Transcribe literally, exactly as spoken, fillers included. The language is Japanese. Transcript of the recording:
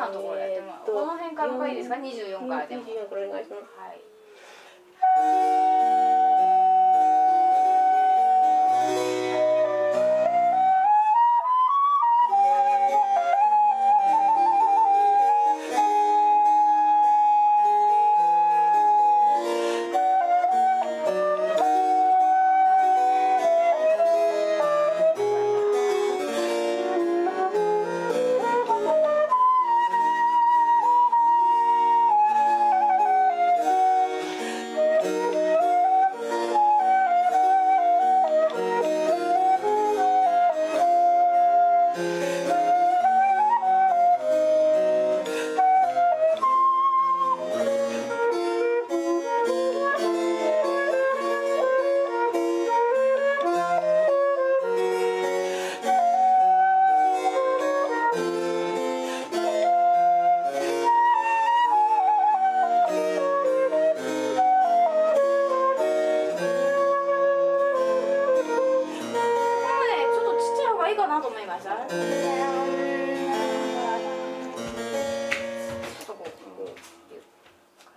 今のところやってもらう、この辺からがいいですか？にじゅうよんからでも。 にじゅうよんからお願いします。 はい。いいかなと思いました。